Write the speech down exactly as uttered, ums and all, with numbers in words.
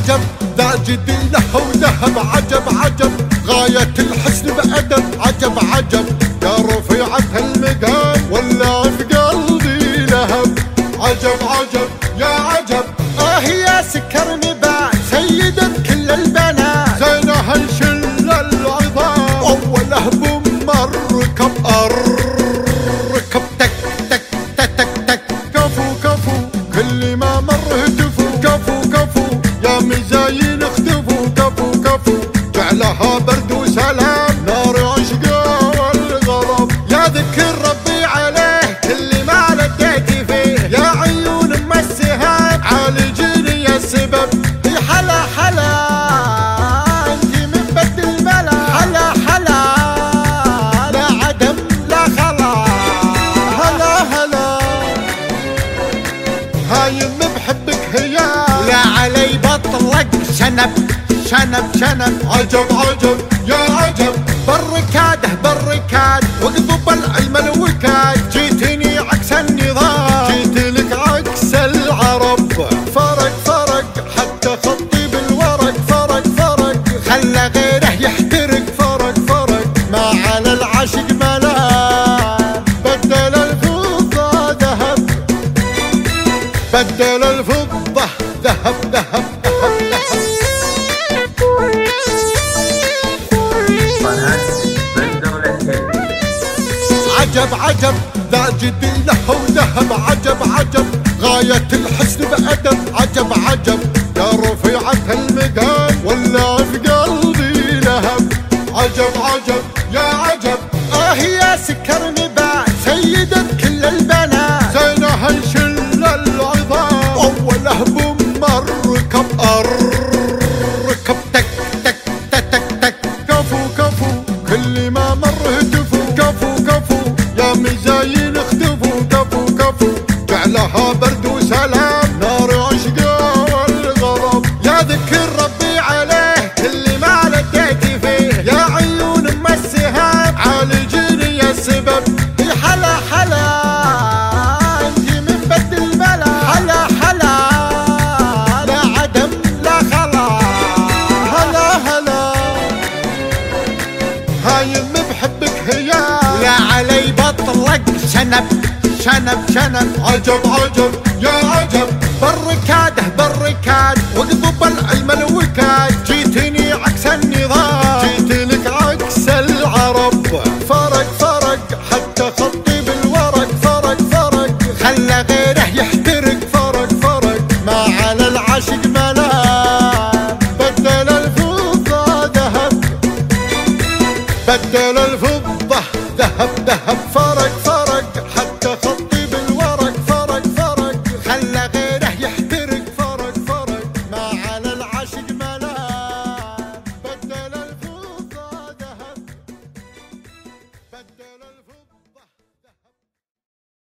عجب ذا جديله وذهب، عجب عجب غاية الحسن بأدب، عجب عجب يا رفيعة المقام ولا في قلبي لهب، عجب عجب يا عجب اه يا سكر نبات سيدة كل البنات، زينها الشل العظام أوله بمر ركب الركب تك تك تك تك تك كفو كفو كل ما مر هتفوا، كفو كفو يا مزايين اختفوا، كفو كفو جعلها برد وسلام نار عشقه والغضب، يا ذكر ربي عليه كل ما لديت فيه، يا عيون ام السهام عالجيني يا السبب، حلا حلا انتي من بد الملا، حلا حلا لا عدم لا خلا، هلا هلا هايم بحبك هيا لا علي بطلق شنب شنب شنب، عجب عجب يا عجب بالركاده بالركاد واقضب العلم الوكاد، جيتني عكس النظام جيت لك عكس العرب، فرق فرق حتى خطي بالورق، فرق فرق خلى غيره يحترق، فرق فرق ما على العاشق ملام، بدل الفضة ذهب بدل الفضة ذهب ذهب عجب عجب ذا جديله وذهب، عجب عجب غاية الحسن بأدب، عجب عجب يا رفيعة المقام ولا في قلبي لهب، عجب عجب يا عجب اه يا سكر نبات سيدة كل البنات، زينها الشل العظام أوله بمر ركب الركب تك تك تك تك تك كفو كفو كل ما مر هتفوا، كفو كفو يا مزايين اختفوا، كفو كفو جعلها برد وسلام نار عشقه والغضب، يا ذكر ربي عليه كل ما لديت فيه، يا عيون ام السهام عالجيني يا السبب، حلا حلا انتي من بد الملا، حلا حلا لا عدم لا خلا، هلا هلا هايم بحبك هيا لا علي بطلق شنب شنب شنب، عجب عجب يا عجب بالركاده بالركاد واقضب العلم الوكاد، جيتني عكس النظام